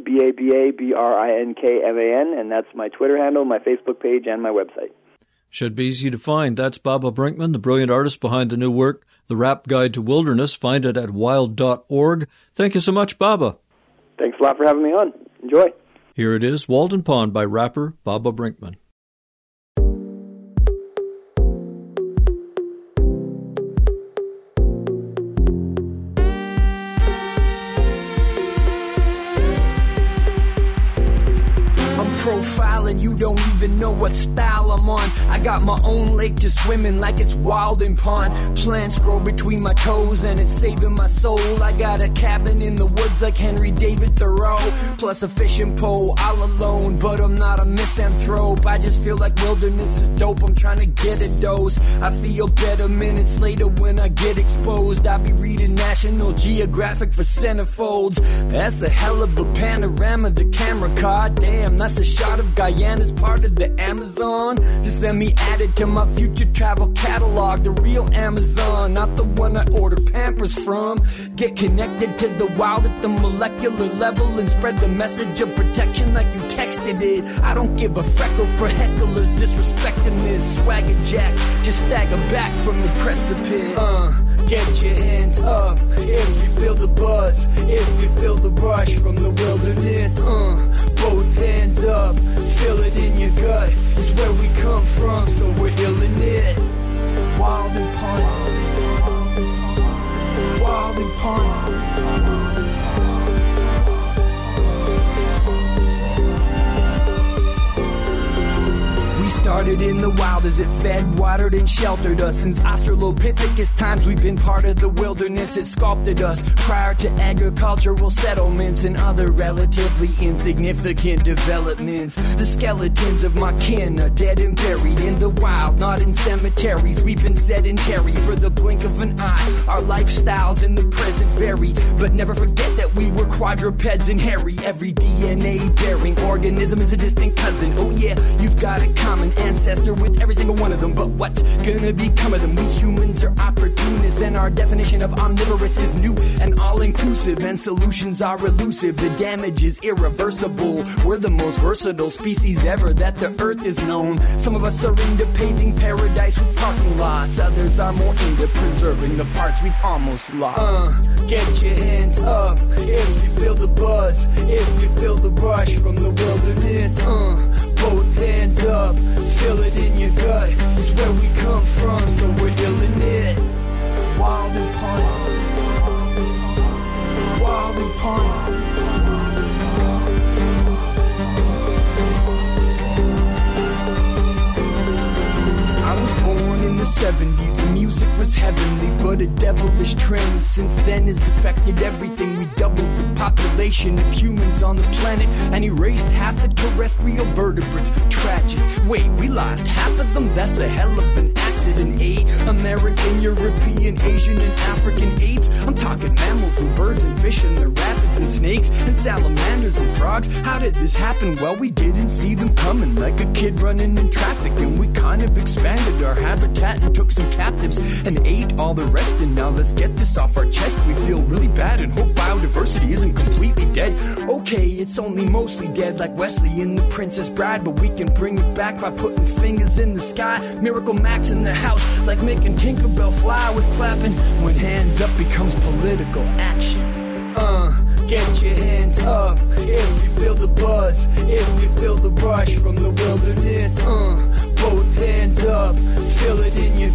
BABABRINKMAN, and that's my Twitter handle, my Facebook page, and my website. Should be easy to find. That's Baba Brinkman, the brilliant artist behind the new work, The Rap Guide to Wilderness. Find it at wild.org. Thank you so much, Baba. Thanks a lot for having me on. Enjoy. Here it is, Walden Pond by rapper Baba Brinkman. Profiling, you don't even know what style I'm on. I got my own lake to swim in like it's Walden Pond. Plants grow between my toes and it's saving my soul. I got a cabin in the woods like Henry David Thoreau, plus a fishing pole all alone, but I'm not a misanthrope. I just feel like wilderness is dope. I'm trying to get a dose. I feel better minutes later when I get exposed. I be reading National Geographic for centerfolds. That's a hell of a panorama, the camera card. Damn, that's a shot of Guyana's part of the Amazon. Just let me add it to my future travel catalog. The real Amazon, not the one I order Pampers from. Get connected to the wild at the molecular level and spread the message of protection like you texted it. I don't give a freckle for hecklers disrespecting this. Swagger Jack, just stagger back from the precipice. Get your hands up if you feel the buzz, if you feel the rush from the wilderness. Both hands up, feel it in your gut. It's where we come from, so we're healing it. Wild and pun, wild and pun. We started in the wild as it fed, watered, and sheltered us. Since Australopithecus times, we've been part of the wilderness. It sculpted us prior to agricultural settlements and other relatively insignificant developments. The skeletons of my kin are dead and buried in the wild, not in cemeteries. We've been sedentary for the blink of an eye. Our lifestyles in the present vary, but never forget that we were quadrupeds and hairy. Every DNA-bearing organism is a distant cousin. Oh yeah, you've got a common ancestor with every single one of them, but what's gonna become of them? We humans are opportunists, and our definition of omnivorous is new and all-inclusive, and solutions are elusive. The damage is irreversible. We're the most versatile species ever that the earth is known. Some of us are into paving paradise with parking lots, others are more into preserving the parts we've almost lost. Get your hands up if you feel the buzz, if you feel the rush from the wilderness. Both hands up, feel it in your gut. It's where we come from, so we're healing it. Wild and pun, wild and pun. I was born in the 70s, the music was heavenly, but a devilish trend since then has affected everything. We doubled the population of humans on the planet and erased half the terrestrial vertebrates. Tragic. Wait, we lost half of them? That's a hell of an accident, eh? American, European, Asian, and African apes. I'm talking mammals and birds and fish and the rapids and snakes and salamanders and frogs. How did this happen? Well, we didn't see them coming, like a kid running in traffic, and we kind of expanded our habitat and took some captives and ate all the rest. And now let's get this off our chest. We feel really bad and hope biodiversity isn't completely dead. Okay, it's only mostly dead, like Wesley in The Princess Bride, but we can bring it back by putting fingers in the sky. Miracle Max in the house, like making Tinkerbell fly with clapping. When hands up becomes political action. Get your hands up if you feel the buzz, if you feel the rush from the wilderness. Both hands up, feel it in your